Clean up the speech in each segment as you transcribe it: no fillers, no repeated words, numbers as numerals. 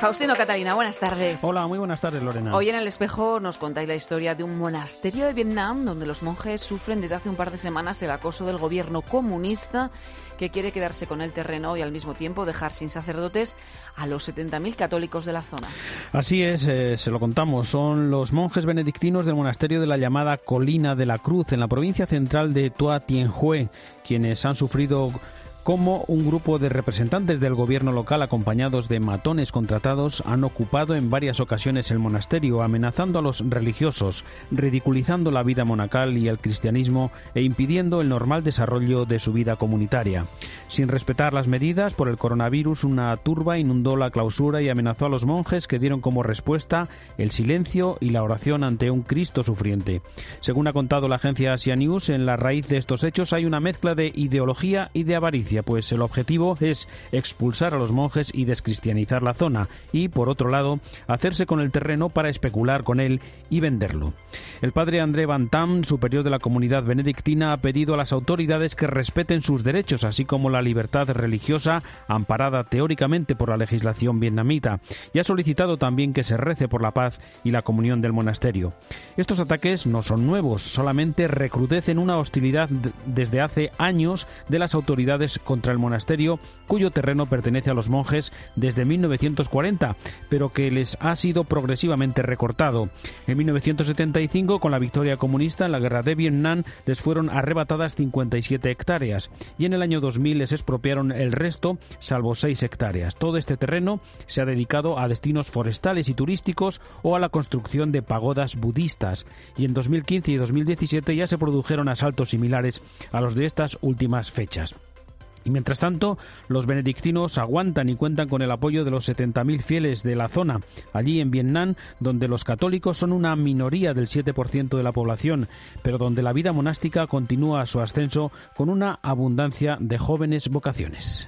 Faustino, Catalina, buenas tardes. Hola, muy buenas tardes, Lorena. Hoy en El Espejo nos contáis la historia de un monasterio de Vietnam donde los monjes sufren desde hace un par de semanas el acoso del gobierno comunista que quiere quedarse con el terreno y al mismo tiempo dejar sin sacerdotes a los 70.000 católicos de la zona. Así es, se lo contamos. Son los monjes benedictinos del monasterio de la llamada Colina de la Cruz, en la provincia central de Toa Tien Hue, quienes han sufrido como un grupo de representantes del gobierno local acompañados de matones contratados han ocupado en varias ocasiones el monasterio, amenazando a los religiosos, ridiculizando la vida monacal y el cristianismo e impidiendo el normal desarrollo de su vida comunitaria. Sin respetar las medidas por el coronavirus, una turba inundó la clausura y amenazó a los monjes, que dieron como respuesta el silencio y la oración ante un Cristo sufriente. Según ha contado la agencia Asia News, en la raíz de estos hechos hay una mezcla de ideología y de avaricia, pues el objetivo es expulsar a los monjes y descristianizar la zona y, por otro lado, hacerse con el terreno para especular con él y venderlo. El padre André Van Tam, superior de la comunidad benedictina, ha pedido a las autoridades que respeten sus derechos, así como la libertad religiosa amparada teóricamente por la legislación vietnamita, y ha solicitado también que se rece por la paz y la comunión del monasterio. Estos ataques no son nuevos, solamente recrudecen una hostilidad desde hace años de las autoridades contra el monasterio, cuyo terreno pertenece a los monjes desde 1940, pero que les ha sido progresivamente recortado. En 1975, con la victoria comunista en la guerra de Vietnam, les fueron arrebatadas 57 hectáreas y en el año 2000 les expropiaron el resto, salvo 6 hectáreas. Todo este terreno se ha dedicado a destinos forestales y turísticos o a la construcción de pagodas budistas, y en 2015 y 2017 ya se produjeron asaltos similares a los de estas últimas fechas. Y mientras tanto, los benedictinos aguantan y cuentan con el apoyo de los 70.000 fieles de la zona, allí en Vietnam, donde los católicos son una minoría del 7% de la población, pero donde la vida monástica continúa su ascenso con una abundancia de jóvenes vocaciones.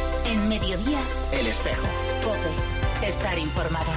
En Mediodía, El Espejo. COPE. Estar informado.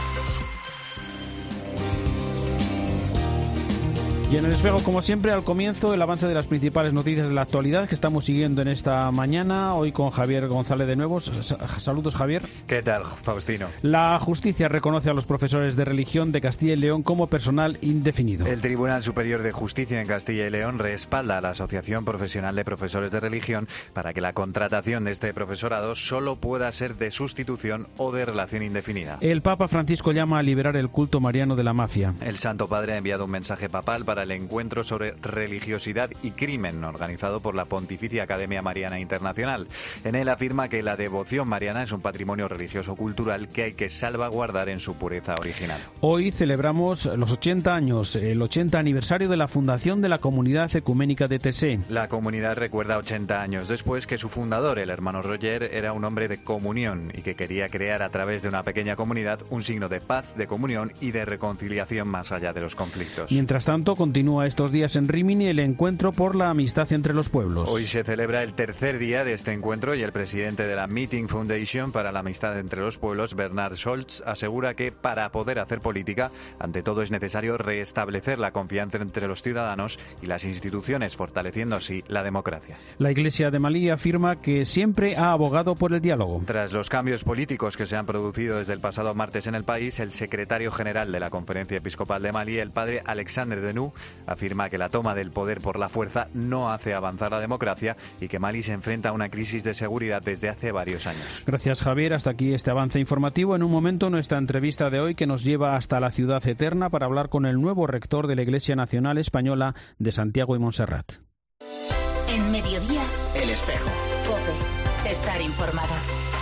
Y en El Espejo, como siempre, al comienzo, el avance de las principales noticias de la actualidad que estamos siguiendo en esta mañana, hoy con Javier González de nuevo. Saludos, Javier. ¿Qué tal, Faustino? La justicia reconoce a los profesores de religión de Castilla y León como personal indefinido. El Tribunal Superior de Justicia en Castilla y León respalda a la Asociación Profesional de Profesores de Religión para que la contratación de este profesorado solo pueda ser de sustitución o de relación indefinida. El Papa Francisco llama a liberar el culto mariano de la mafia. El Santo Padre ha enviado un mensaje papal para el encuentro sobre religiosidad y crimen organizado por la Pontificia Academia Mariana Internacional. En él afirma que la devoción mariana es un patrimonio religioso cultural que hay que salvaguardar en su pureza original. Hoy celebramos los 80 años, el 80 aniversario de la fundación de la Comunidad Ecuménica de Tessé. La comunidad recuerda 80 años después que su fundador, el hermano Roger, era un hombre de comunión y que quería crear a través de una pequeña comunidad un signo de paz, de comunión y de reconciliación más allá de los conflictos. Mientras tanto, continúa estos días en Rímini el encuentro por la amistad entre los pueblos. Hoy se celebra el tercer día de este encuentro y el presidente de la Meeting Foundation para la Amistad entre los Pueblos, Bernard Scholz, asegura que para poder hacer política, ante todo es necesario restablecer la confianza entre los ciudadanos y las instituciones, fortaleciendo así la democracia. La Iglesia de Malí afirma que siempre ha abogado por el diálogo. Tras los cambios políticos que se han producido desde el pasado martes en el país, el secretario general de la Conferencia Episcopal de Malí, el padre Alexander Denou, afirma que la toma del poder por la fuerza no hace avanzar la democracia y que Malí se enfrenta a una crisis de seguridad desde hace varios años. Gracias, Javier. Hasta aquí este avance informativo. En un momento, nuestra entrevista de hoy que nos lleva hasta la ciudad eterna para hablar con el nuevo rector de la Iglesia Nacional Española de Santiago y Montserrat. En Mediodía, El Espejo. COPE. Estar informado.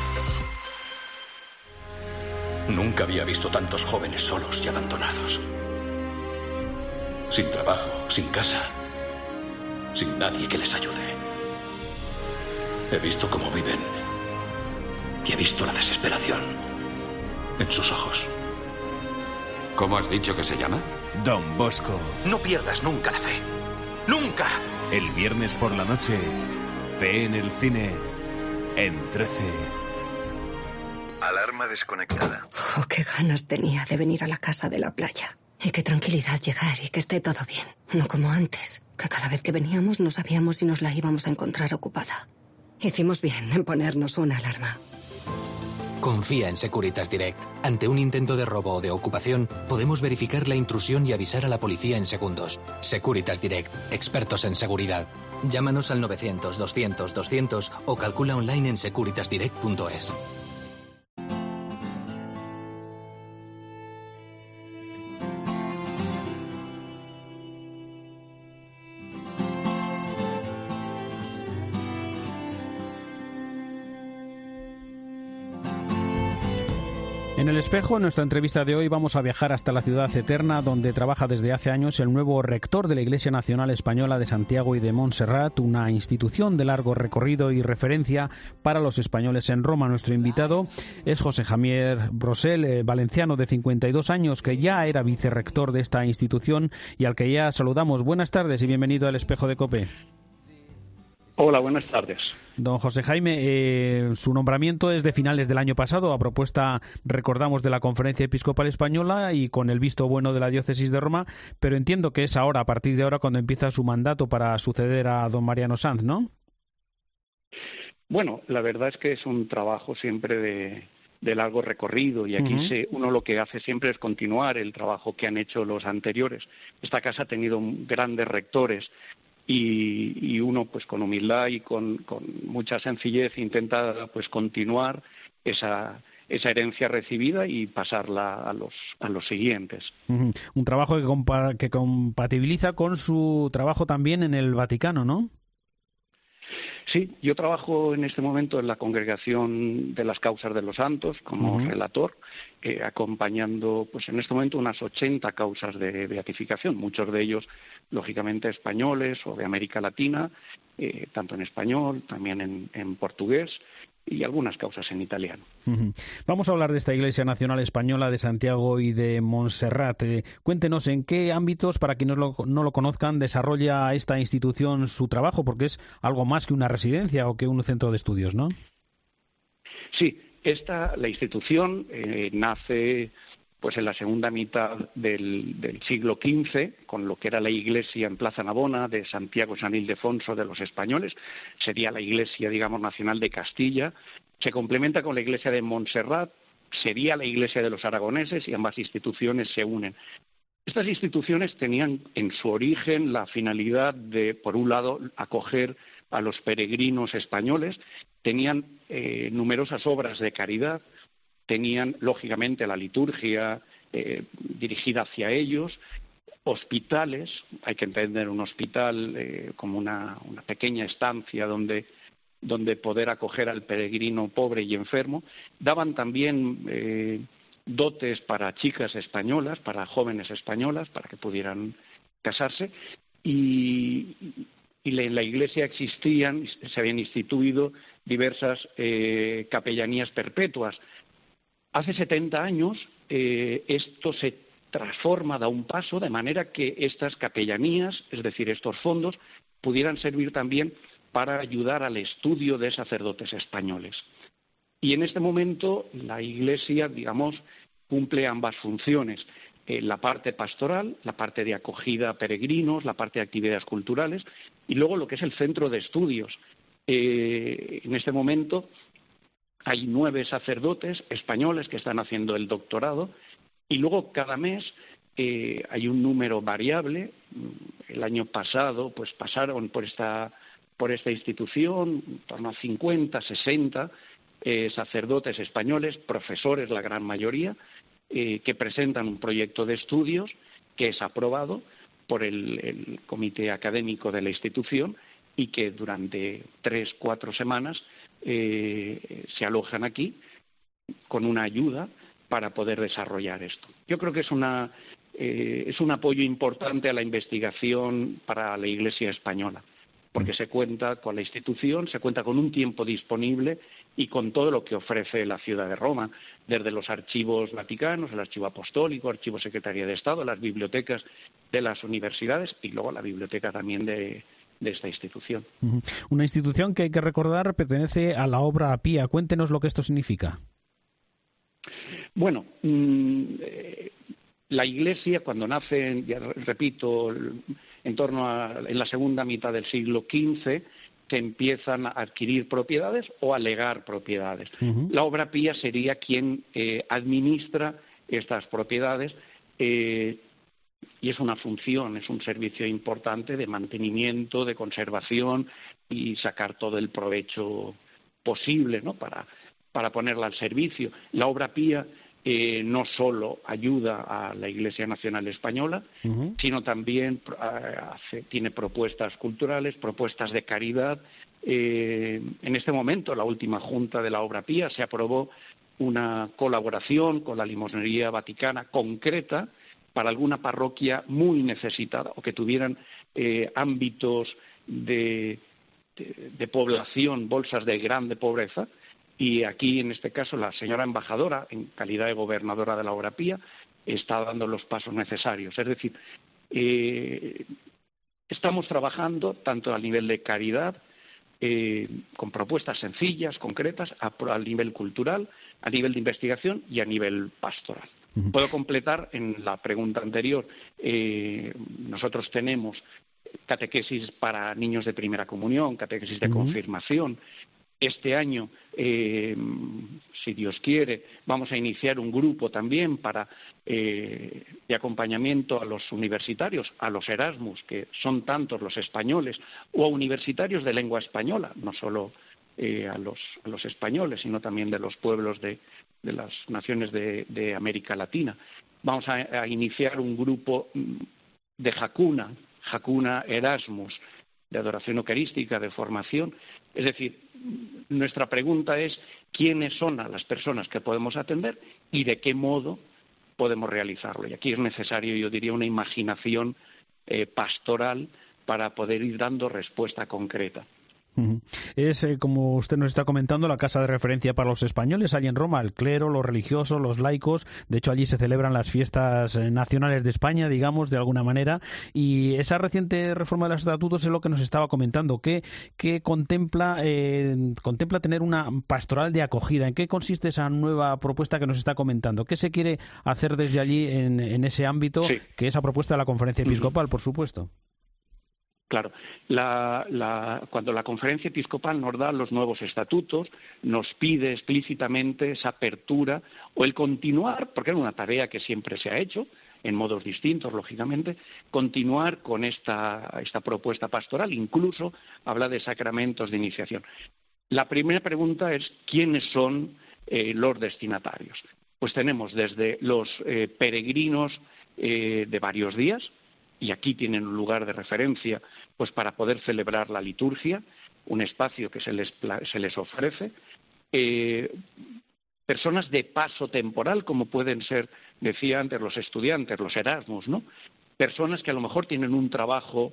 Nunca había visto tantos jóvenes solos y abandonados. Sin trabajo, sin casa, sin nadie que les ayude. He visto cómo viven y he visto la desesperación en sus ojos. ¿Cómo has dicho que se llama? Don Bosco. No pierdas nunca la fe. ¡Nunca! El viernes por la noche, fe en el cine, en 13. Alarma desconectada. Oh, qué ganas tenía de venir a la casa de la playa. Y qué tranquilidad llegar y que esté todo bien. No como antes, que cada vez que veníamos no sabíamos si nos la íbamos a encontrar ocupada. Hicimos bien en ponernos una alarma. Confía en Securitas Direct. Ante un intento de robo o de ocupación, podemos verificar la intrusión y avisar a la policía en segundos. Securitas Direct, expertos en seguridad. Llámanos al 900-200-200 o calcula online en securitasdirect.es. En El Espejo, en nuestra entrevista de hoy, vamos a viajar hasta la ciudad eterna, donde trabaja desde hace años el nuevo rector de la Iglesia Nacional Española de Santiago y de Montserrat, una institución de largo recorrido y referencia para los españoles en Roma. Nuestro invitado es José Javier Brosel, valenciano de 52 años, que ya era vicerrector de esta institución y al que ya saludamos. Buenas tardes y bienvenido al Espejo de COPE. Hola, buenas tardes. Don José Jaime, su nombramiento es de finales del año pasado, a propuesta, recordamos, de la Conferencia Episcopal Española y con el visto bueno de la Diócesis de Roma, pero entiendo que es ahora, a partir de ahora, cuando empieza su mandato para suceder a don Mariano Sanz, ¿no? Bueno, la verdad es que es un trabajo siempre de largo recorrido y aquí uno lo que hace siempre es continuar el trabajo que han hecho los anteriores. Esta casa ha tenido grandes rectores y uno, pues con humildad y con mucha sencillez, intenta pues continuar esa herencia recibida y pasarla a los siguientes. Un trabajo que compatibiliza con su trabajo también en el Vaticano, ¿no? Sí, yo trabajo en este momento en la Congregación de las Causas de los Santos como relator, acompañando pues en este momento unas 80 causas de beatificación, muchos de ellos lógicamente españoles o de América Latina, tanto en español, también en portugués y algunas causas en italiano. Vamos a hablar de esta Iglesia Nacional Española de Santiago y de Montserrat. Cuéntenos en qué ámbitos, para quienes no lo conozcan, desarrolla esta institución su trabajo, porque es algo más que una residencia o que un centro de estudios, ¿no? Sí, la institución nace pues en la segunda mitad del siglo XV, con lo que era la iglesia en Plaza Navona de Santiago San Ildefonso de los españoles, sería la iglesia, digamos, nacional de Castilla, se complementa con la iglesia de Montserrat, sería la iglesia de los aragoneses y ambas instituciones se unen. Estas instituciones tenían en su origen la finalidad de, por un lado, acoger a los peregrinos españoles, tenían numerosas obras de caridad, tenían, lógicamente, la liturgia dirigida hacia ellos, hospitales, hay que entender un hospital como una pequeña estancia donde poder acoger al peregrino pobre y enfermo. Daban también dotes para chicas españolas, para jóvenes españolas, para que pudieran casarse, y en la iglesia se habían instituido diversas capellanías perpetuas. Hace 70 años esto se transforma, da un paso, de manera que estas capellanías, es decir, estos fondos, pudieran servir también para ayudar al estudio de sacerdotes españoles. Y en este momento la Iglesia, digamos, cumple ambas funciones. La parte pastoral, la parte de acogida a peregrinos, la parte de actividades culturales, y luego lo que es el centro de estudios. En este momento hay 9 sacerdotes españoles que están haciendo el doctorado y luego cada mes hay un número variable. El año pasado pues pasaron por esta institución en torno a 50, 60 sacerdotes españoles, profesores la gran mayoría, que presentan un proyecto de estudios que es aprobado por el comité académico de la institución y que durante 3-4 semanas se alojan aquí con una ayuda para poder desarrollar esto. Yo creo que es un apoyo importante a la investigación para la Iglesia española, porque se cuenta con la institución, se cuenta con un tiempo disponible y con todo lo que ofrece la ciudad de Roma, desde los archivos vaticanos, el archivo apostólico, archivo Secretaría de Estado, las bibliotecas de las universidades y luego la biblioteca también de esta institución. Una institución que hay que recordar pertenece a la obra Pía. Cuéntenos lo que esto significa. Bueno, la Iglesia cuando nace, ya repito, en la segunda mitad del siglo XV, se empiezan a adquirir propiedades o a legar propiedades. La obra pía sería quien administra estas propiedades y es una función, es un servicio importante de mantenimiento, de conservación y sacar todo el provecho posible, ¿no?, para ponerla al servicio. La obra pía no solo ayuda a la Iglesia Nacional Española, sino también tiene propuestas culturales, propuestas de caridad. En este momento, la última junta de la Obra Pía se aprobó una colaboración con la Limosnería Vaticana concreta para alguna parroquia muy necesitada o que tuvieran ámbitos de población, bolsas de grande pobreza. Y aquí, en este caso, la señora embajadora, en calidad de gobernadora de la Obra Pía, está dando los pasos necesarios. Es decir, estamos trabajando tanto a nivel de caridad, con propuestas sencillas, concretas, a nivel cultural, a nivel de investigación y a nivel pastoral. Puedo completar en la pregunta anterior. Nosotros tenemos catequesis para niños de primera comunión, catequesis de confirmación. Este año, si Dios quiere, vamos a iniciar un grupo también de acompañamiento a los universitarios, a los Erasmus, que son tantos los españoles, o a universitarios de lengua española, no solo a los españoles, sino también de los pueblos de las naciones de América Latina. Vamos a iniciar un grupo de Jacuna Erasmus, de adoración eucarística, de formación. Es decir, nuestra pregunta es quiénes son las personas que podemos atender y de qué modo podemos realizarlo. Y aquí es necesario, yo diría, una imaginación pastoral para poder ir dando respuesta concreta. Es, como usted nos está comentando, la casa de referencia para los españoles allí en Roma, el clero, los religiosos, los laicos. De hecho, allí se celebran las fiestas nacionales de España, digamos, de alguna manera. Y esa reciente reforma de los estatutos es lo que nos estaba comentando. ¿Qué contempla tener una pastoral de acogida? ¿En qué consiste esa nueva propuesta que nos está comentando? ¿Qué se quiere hacer desde allí en ese ámbito, que esa propuesta de la Conferencia Episcopal, por supuesto? Claro, cuando la Conferencia Episcopal nos da los nuevos estatutos, nos pide explícitamente esa apertura o el continuar, porque era una tarea que siempre se ha hecho, en modos distintos, lógicamente, continuar con esta propuesta pastoral, incluso habla de sacramentos de iniciación. La primera pregunta es, ¿quiénes son los destinatarios? Pues tenemos desde los peregrinos de varios días, y aquí tienen un lugar de referencia pues para poder celebrar la liturgia, un espacio que se les ofrece, personas de paso temporal, como pueden ser, decía antes, los estudiantes, los Erasmus, ¿no? Personas que a lo mejor tienen un trabajo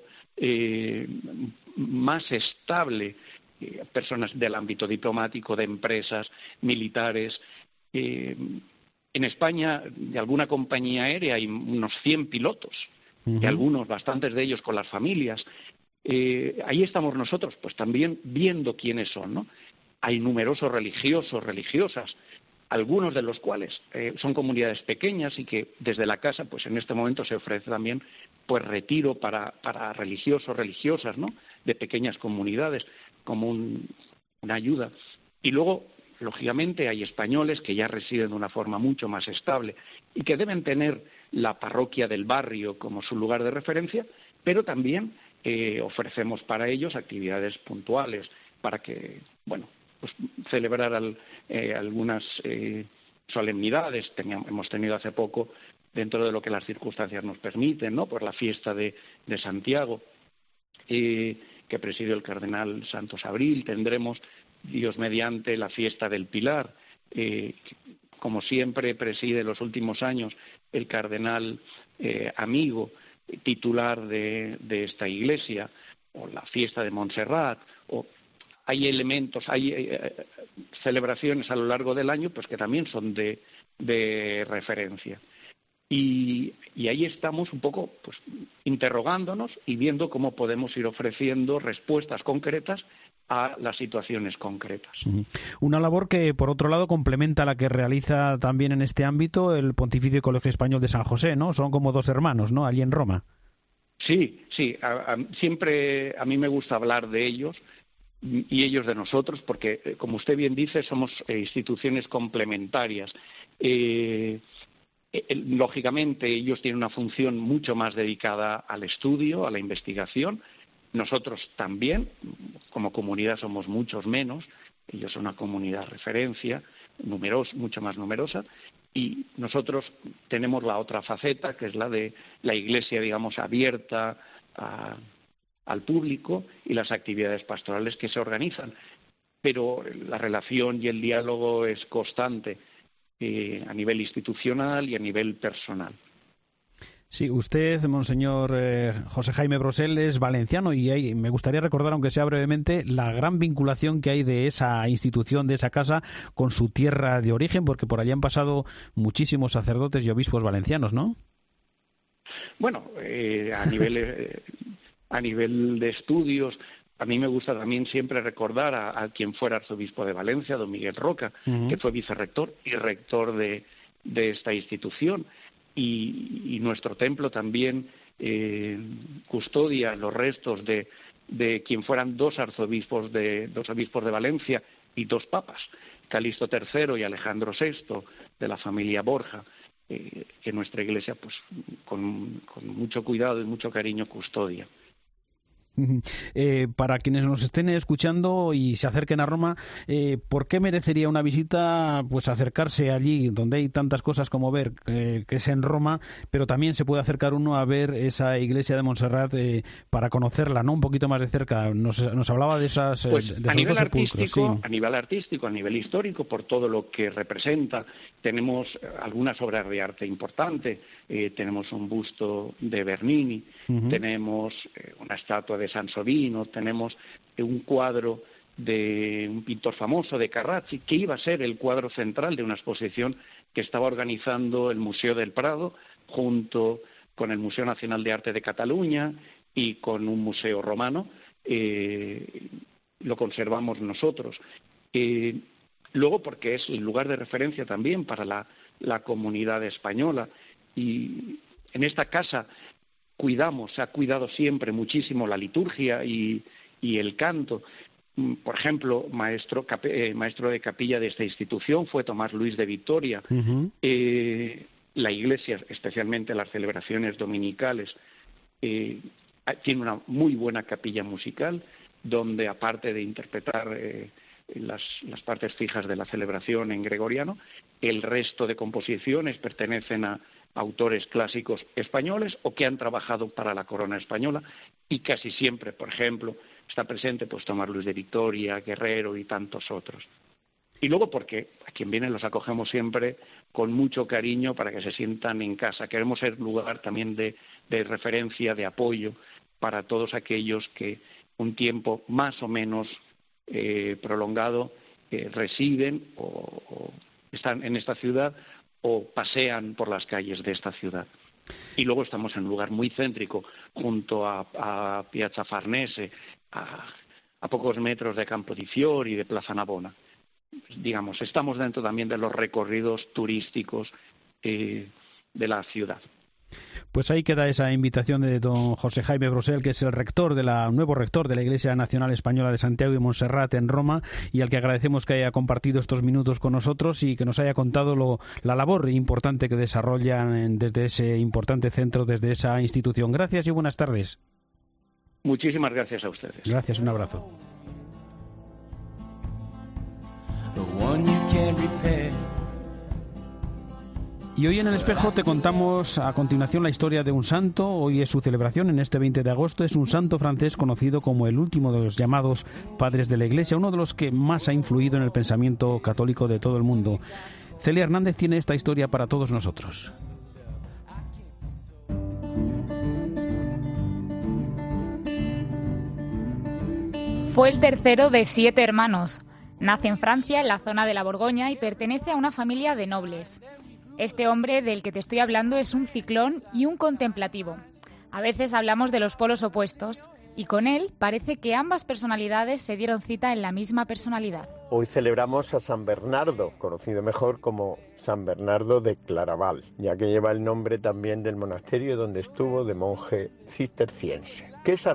más estable, personas del ámbito diplomático, de empresas, militares. En España, de alguna compañía aérea, hay unos 100 pilotos, y algunos, bastantes de ellos con las familias. Ahí estamos nosotros, pues también viendo quiénes son, ¿no? Hay numerosos religiosos, religiosas, algunos de los cuales son comunidades pequeñas y que desde la casa, pues en este momento se ofrece también pues retiro para religiosos, religiosas, ¿no? De pequeñas comunidades, como una ayuda. Y luego, lógicamente, hay españoles que ya residen de una forma mucho más estable y que deben tener la parroquia del barrio como su lugar de referencia, pero también ofrecemos para ellos actividades puntuales para que, bueno, pues celebrar algunas solemnidades. Hemos tenido hace poco, dentro de lo que las circunstancias nos permiten, ¿no? Pues la fiesta de Santiago, que presidió el cardenal Santos Abril. Tendremos, Dios mediante, la fiesta del Pilar, como siempre preside los últimos años el cardenal amigo, titular de esta iglesia, o la fiesta de Montserrat, o hay elementos, hay celebraciones a lo largo del año pues que también son de referencia. Y ahí estamos un poco pues interrogándonos y viendo cómo podemos ir ofreciendo respuestas concretas a las situaciones concretas. Una labor que, por otro lado, complementa la que realiza también en este ámbito el Pontificio Colegio Español de San José, ¿no? Son como dos hermanos, ¿no?, allí en Roma. Sí, siempre a mí me gusta hablar de ellos y ellos de nosotros, porque, como usted bien dice, somos instituciones complementarias. Lógicamente, ellos tienen una función mucho más dedicada al estudio, a la investigación. Nosotros también, como comunidad, somos muchos menos. Ellos son una comunidad referencia, mucho más numerosa. Y nosotros tenemos la otra faceta, que es la de la Iglesia, digamos, abierta al público y las actividades pastorales que se organizan. Pero la relación y el diálogo es constante a nivel institucional y a nivel personal. Sí, usted, monseñor José Jaime Brosel, es valenciano y me gustaría recordar, aunque sea brevemente, la gran vinculación que hay de esa institución, de esa casa, con su tierra de origen, porque por allí han pasado muchísimos sacerdotes y obispos valencianos, ¿no? Bueno, a nivel de estudios, a mí me gusta también siempre recordar a quien fuera arzobispo de Valencia, don Miguel Roca, que fue vicerrector y rector de esta institución. Y nuestro templo también custodia los restos de quien fueran dos obispos de Valencia y dos papas, Calixto III y Alejandro VI, de la familia Borja, que nuestra Iglesia, pues, con mucho cuidado y mucho cariño custodia. Para quienes nos estén escuchando y se acerquen a Roma, ¿por qué merecería una visita? Pues acercarse allí donde hay tantas cosas como ver, que es en Roma, pero también se puede acercar uno a ver esa iglesia de Montserrat para conocerla, ¿no? Un poquito más de cerca. Nos hablaba de esas pues de a nivel sepulcros, sí. A nivel artístico, a nivel histórico, por todo lo que representa. Tenemos algunas obras de arte importantes. Tenemos un busto de Bernini, tenemos una estatua de Sansovino, tenemos un cuadro de un pintor famoso, de Carracci, que iba a ser el cuadro central de una exposición que estaba organizando el Museo del Prado junto con el Museo Nacional de Arte de Cataluña y con un museo romano. Lo conservamos nosotros. Luego, porque es el lugar de referencia también para la comunidad española. Y en esta casa se ha cuidado siempre muchísimo la liturgia y el canto. Por ejemplo, maestro de capilla de esta institución fue Tomás Luis de Vitoria. La Iglesia, especialmente las celebraciones dominicales, tiene una muy buena capilla musical, donde, aparte de interpretar las partes fijas de la celebración en gregoriano, el resto de composiciones pertenecen a autores clásicos españoles o que han trabajado para la corona española, y casi siempre, por ejemplo, está presente pues Tomás Luis de Vitoria, Guerrero y tantos otros. Y luego porque a quien viene los acogemos siempre con mucho cariño para que se sientan en casa. Queremos ser lugar también de referencia, de apoyo para todos aquellos que un tiempo más o menos prolongado residen o están en esta ciudad o pasean por las calles de esta ciudad. Y luego estamos en un lugar muy céntrico, junto a Piazza Farnese, a pocos metros de Campo di Fiori y de Plaza Navona. Digamos, estamos dentro también de los recorridos turísticos de la ciudad. Pues ahí queda esa invitación de don José Jaime Brosel, que es el nuevo rector de la Iglesia Nacional Española de Santiago y Montserrat en Roma, y al que agradecemos que haya compartido estos minutos con nosotros y que nos haya contado la labor importante que desarrollan desde ese importante centro, desde esa institución. Gracias y buenas tardes. Muchísimas gracias a ustedes. Gracias, un abrazo. Y hoy en El Espejo te contamos a continuación la historia de un santo. Hoy es su celebración en este 20 de agosto. Es un santo francés conocido como el último de los llamados padres de la Iglesia, uno de los que más ha influido en el pensamiento católico de todo el mundo. Celia Hernández tiene esta historia para todos nosotros. Fue el tercero de 7 hermanos. Nace en Francia, en la zona de la Borgoña, y pertenece a una familia de nobles. Este hombre del que te estoy hablando es un ciclón y un contemplativo. A veces hablamos de los polos opuestos, y con él parece que ambas personalidades se dieron cita en la misma personalidad. Hoy celebramos a San Bernardo, conocido mejor como San Bernardo de Claraval, ya que lleva el nombre también del monasterio donde estuvo de monje cisterciense. ¿Qué saber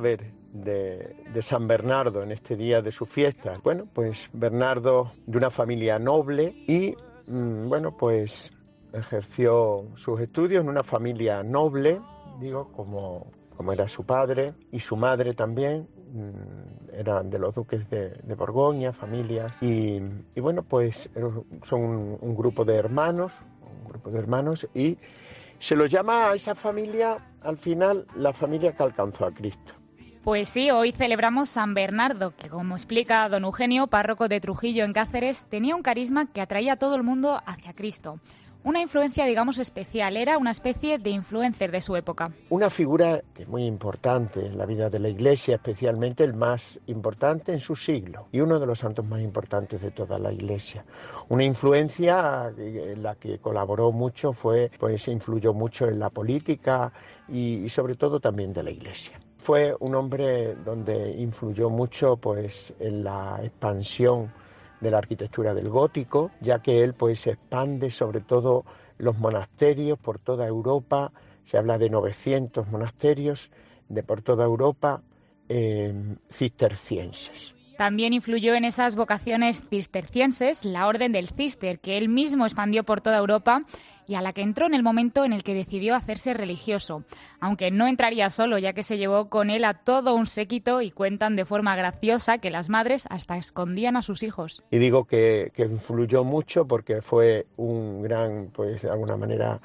de San Bernardo en este día de su fiesta. Bueno, pues Bernardo de una familia noble y, bueno, pues ejerció sus estudios en una familia noble, digo, como era su padre y su madre también. Eran de los duques de Borgoña, familias, y bueno, pues son un grupo de hermanos y se los llama a esa familia, al final, la familia que alcanzó a Cristo. Pues sí, hoy celebramos San Bernardo, que como explica don Eugenio, párroco de Trujillo en Cáceres, tenía un carisma que atraía a todo el mundo hacia Cristo. Una influencia, digamos, especial, era una especie de influencer de su época. Una figura que es muy importante en la vida de la Iglesia, especialmente el más importante en su siglo y uno de los santos más importantes de toda la Iglesia. Una influencia en la que colaboró mucho, influyó mucho en la política y sobre todo también de la Iglesia. Fue un hombre donde influyó mucho pues en la expansión de la arquitectura del gótico, ya que él pues expande sobre todo los monasterios por toda Europa. Se habla de 900 monasterios por toda Europa cistercienses. También influyó en esas vocaciones cistercienses la Orden del Cister, que él mismo expandió por toda Europa y a la que entró en el momento en el que decidió hacerse religioso. Aunque no entraría solo, ya que se llevó con él a todo un séquito y cuentan de forma graciosa que las madres hasta escondían a sus hijos. Y digo que influyó mucho porque fue un gran, pues de alguna manera,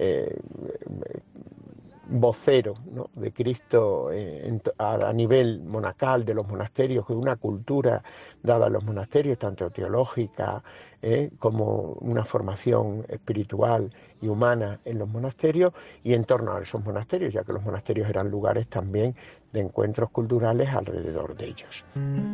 vocero, ¿no?, de Cristo a nivel monacal de los monasterios, de una cultura dada a los monasterios, tanto teológica como una formación espiritual y humana en los monasterios y en torno a esos monasterios, ya que los monasterios eran lugares también de encuentros culturales alrededor de ellos.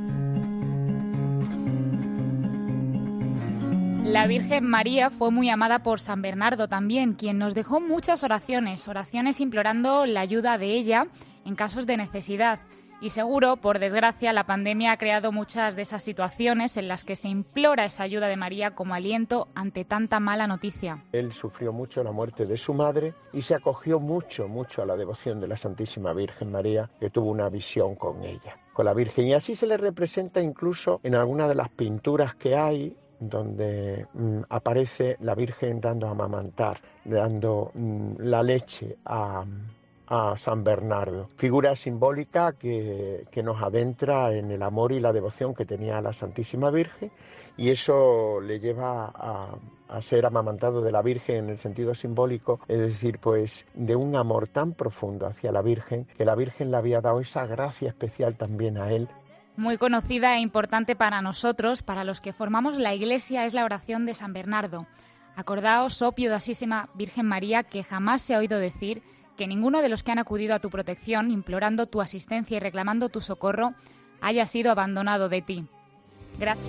La Virgen María fue muy amada por San Bernardo también, quien nos dejó muchas oraciones implorando la ayuda de ella en casos de necesidad. Y seguro, por desgracia, la pandemia ha creado muchas de esas situaciones en las que se implora esa ayuda de María como aliento ante tanta mala noticia. Él sufrió mucho la muerte de su madre y se acogió mucho a la devoción de la Santísima Virgen María, que tuvo una visión con ella, con la Virgen. Y así se le representa incluso en algunas de las pinturas que hay, donde aparece la Virgen dando a amamantar, dando la leche a San Bernardo. Figura simbólica que nos adentra en el amor y la devoción que tenía a la Santísima Virgen, y eso le lleva a ser amamantado de la Virgen en el sentido simbólico, es decir, pues de un amor tan profundo hacia la Virgen, que la Virgen le había dado esa gracia especial también a él. Muy conocida e importante para nosotros, para los que formamos la Iglesia, es la oración de San Bernardo. Acordaos, oh piadosísima Virgen María, que jamás se ha oído decir que ninguno de los que han acudido a tu protección, implorando tu asistencia y reclamando tu socorro, haya sido abandonado de ti. Gracias.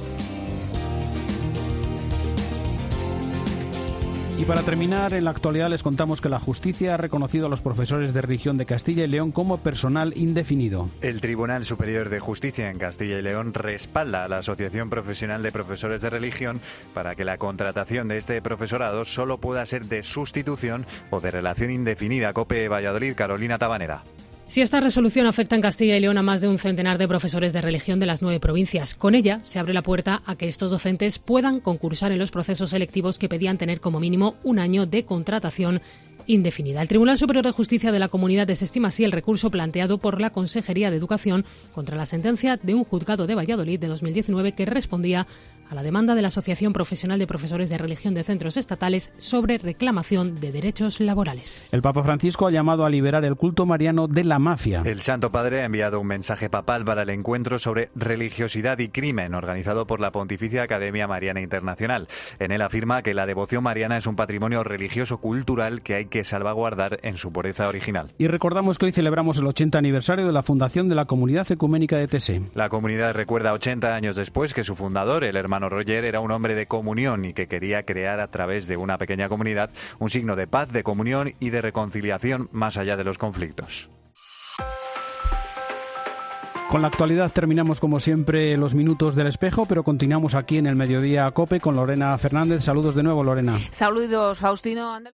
Y para terminar, en la actualidad les contamos que la justicia ha reconocido a los profesores de religión de Castilla y León como personal indefinido. El Tribunal Superior de Justicia en Castilla y León respalda a la Asociación Profesional de Profesores de Religión para que la contratación de este profesorado solo pueda ser de sustitución o de relación indefinida. COPE Valladolid, Carolina Tabanera. Si esta resolución afecta en Castilla y León a más de un centenar de profesores de religión de las 9 provincias, con ella se abre la puerta a que estos docentes puedan concursar en los procesos selectivos que pedían tener como mínimo un año de contratación indefinida. El Tribunal Superior de Justicia de la Comunidad desestima así el recurso planteado por la Consejería de Educación contra la sentencia de un juzgado de Valladolid de 2019 que respondía a la demanda de la Asociación Profesional de Profesores de Religión de Centros Estatales sobre reclamación de derechos laborales. El Papa Francisco ha llamado a liberar el culto mariano de la mafia. El Santo Padre ha enviado un mensaje papal para el encuentro sobre religiosidad y crimen organizado por la Pontificia Academia Mariana Internacional. En él afirma que la devoción mariana es un patrimonio religioso cultural que hay que salvaguardar en su pureza original. Y recordamos que hoy celebramos el 80 aniversario de la fundación de la Comunidad Ecuménica de Tese. La comunidad recuerda 80 años después que su fundador, el hermano Roger, era un hombre de comunión y que quería crear a través de una pequeña comunidad un signo de paz, de comunión y de reconciliación más allá de los conflictos. Con la actualidad terminamos como siempre los minutos del espejo, pero continuamos aquí en el Mediodía COPE con Lorena Fernández. Saludos de nuevo, Lorena. Saludos, Faustino.